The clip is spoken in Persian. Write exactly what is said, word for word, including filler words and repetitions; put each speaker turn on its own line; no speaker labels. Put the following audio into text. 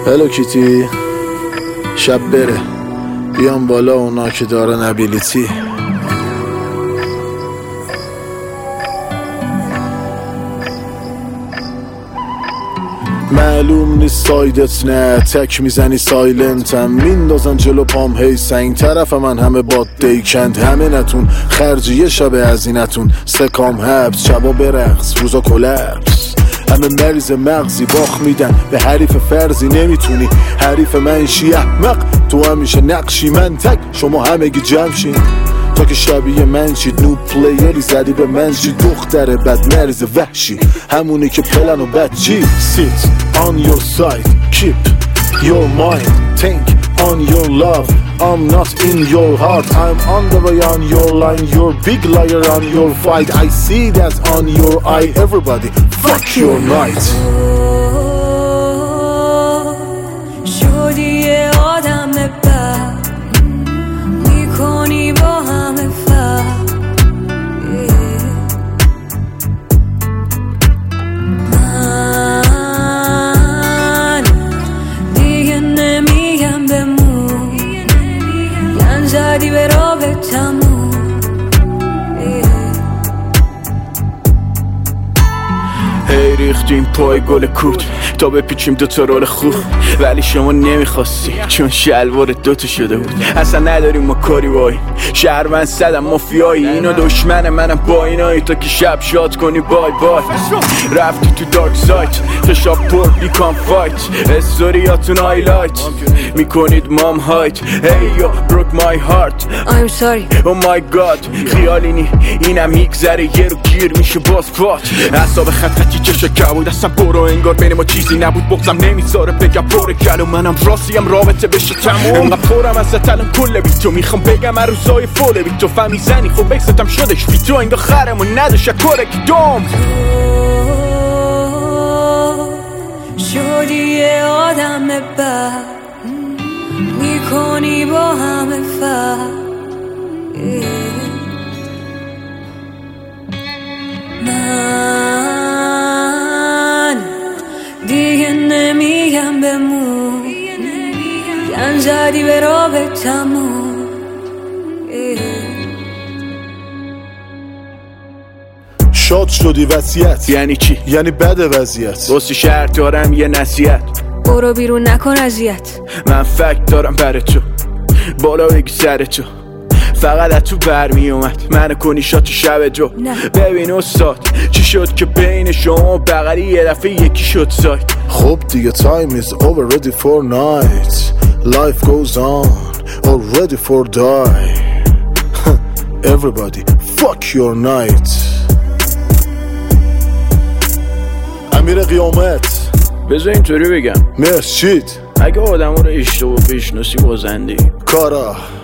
هلو کیتی، شب بره بیام بالا اونا که دارن ابیلیتی. معلوم نیست سایدت نه، تک میزنی سایلنتم، میندازن جلو پام هی سنگ طرف من همه باد دیکند، همه نتون خرجی یه شب هزینتون، سکام حبس شبا برقص روزا کلپس، همه مریض مغزی باخ میدن به حریف فرضی، نمیتونی حریف منشی احمق، تو همیشه نقشی من تک شما همگی جمشین، تا که شبیه من چید نو پلیری زدی به من چی، دختر بد مریض وحشی همونی که پلن و بد چی. Sit on your side, keep your mind, think on your love, I'm not in your heart, I'm on the way on your line, you're big liar on your fight, I see that on your eye, everybody fuck your night.
شدی آدم بد میکنی با همه فرق، من دیگه نمیگم بمون، گن زدی به رابطمون.
هی ریختیم پای گل کوت تا بپیچیم دوتا رول خوب، ولی شما نمیخواستی چون شلوار دوتا شده بود، اصلا نداریم ما کاری بایی، شهروند صدم مافیایی، اینا دشمن منم با اینایی، تا که شب شاد کنی بای بای. رفتی تو دارک سایت خشاب پر بیکام فایت، استوریاتون هایلایت میکنید مام هایت، هی یا بروک مای هارت
I'm sorry
oh my god، خیالی نی اینم میگذره یه رو گیر میشه باز پات، اصاب خط خطی چشه کبود اصلا برو، انگار بین ما چیزی نبود، بغزم نمیذاره بگم پر کلو، منم راستیم رابطه بشه تموم، انقدر پرم از الان کل بی تو، میخوام بگم هر روزای فول بی تو، فهمی زنی خب بکستم شدش بی تو، انگار خرمون نداشت کره که دوم
شدی یه آدم بد میکنی با همه فرق، من دیگه نمیگم بمون، گن زدی به رابطمون.
شاد شدی وصیت
یعنی چی؟
یعنی بد وضعیت،
واسه شهر دارم یه نصیحت،
برو بیرون نکن اذیت،
من فکت دارم برای تو بالا بگی سر تو، فقط از تو برمی اومد منو کنی شات شب جو. ببین استاد چی شد که بین شما بغلی یه دفعه یکی شد سایت،
خب دیگه time is over, ready for night, life goes on, all ready for die. Everybody fuck your night. امیر قیامت
بذار اینطوری بگم
مرشید،
اگه آدم رو اشتباه بشناسی بازنده
کارا